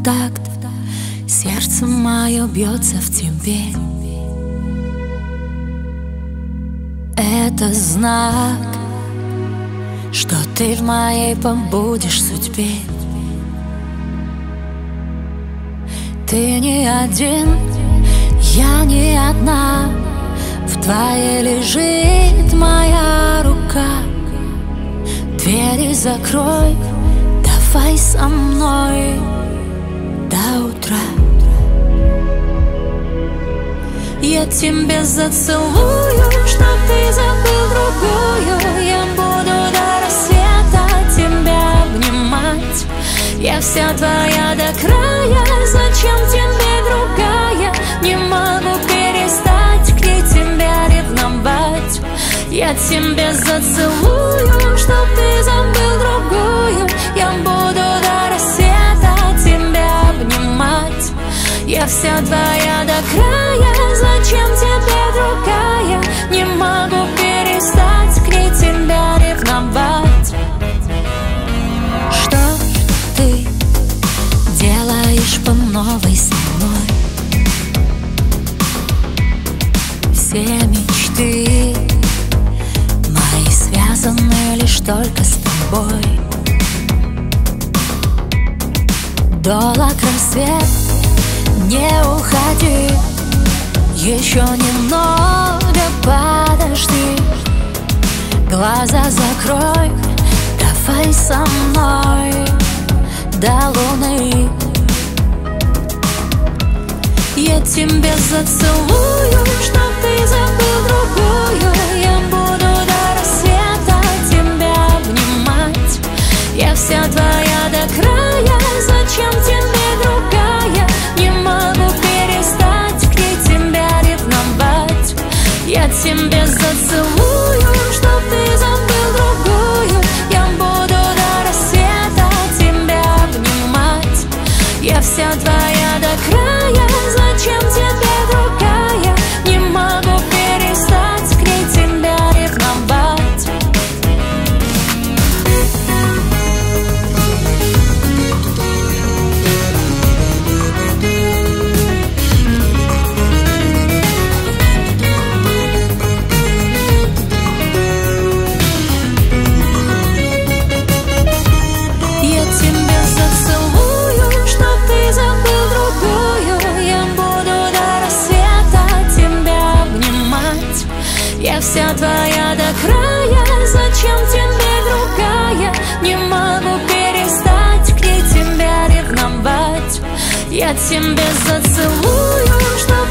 такт, сердце мое бьется в темпе. Это знак, что ты в моей побудешь судьбе. Ты не один, я не одна, в твоей лежит моя рука. Двери закрой, давай со мной до утра. Я тебе зацелую, чтоб ты забыл другую. Я буду до рассвета тебя обнимать. Я вся твоя до края, зачем тебе другая? Не могу перестать к ней тебя ревновать. Я тебе зацелую, чтоб ты забыл другую. Я буду до рассвета тебя обнимать. Я вся твоя до края, зачем тебе другая? Не могу перестать к ней тебя ревновать. Что ты делаешь по новой со мной? Все мечты мои связаны лишь только с тобой. Долг рассвет, не уходи, еще немного подожди. Глаза закрой, давай со мной до луны. Я тебе зацелую, чтоб ты забыл другую. Я буду до рассвета тебя обнимать. Я вся твоя до края, зачем тебе другая? Не могу перестать к ней тебя ревновать. Я тебе зацелую, чтоб ты забыл другую. Я буду до рассвета тебя обнимать. Я вся твоя до края, зачем тебе другая? Не могу перестать к ней тебя ревновать. Я тебя зацелую, чтоб ты забыл другую. Я буду до рассвета тебя обнимать. Я вся твоя до края, зачем тебе другая? Не могу перестать к ней тебя ревновать. Я тебя зацелую, чтоб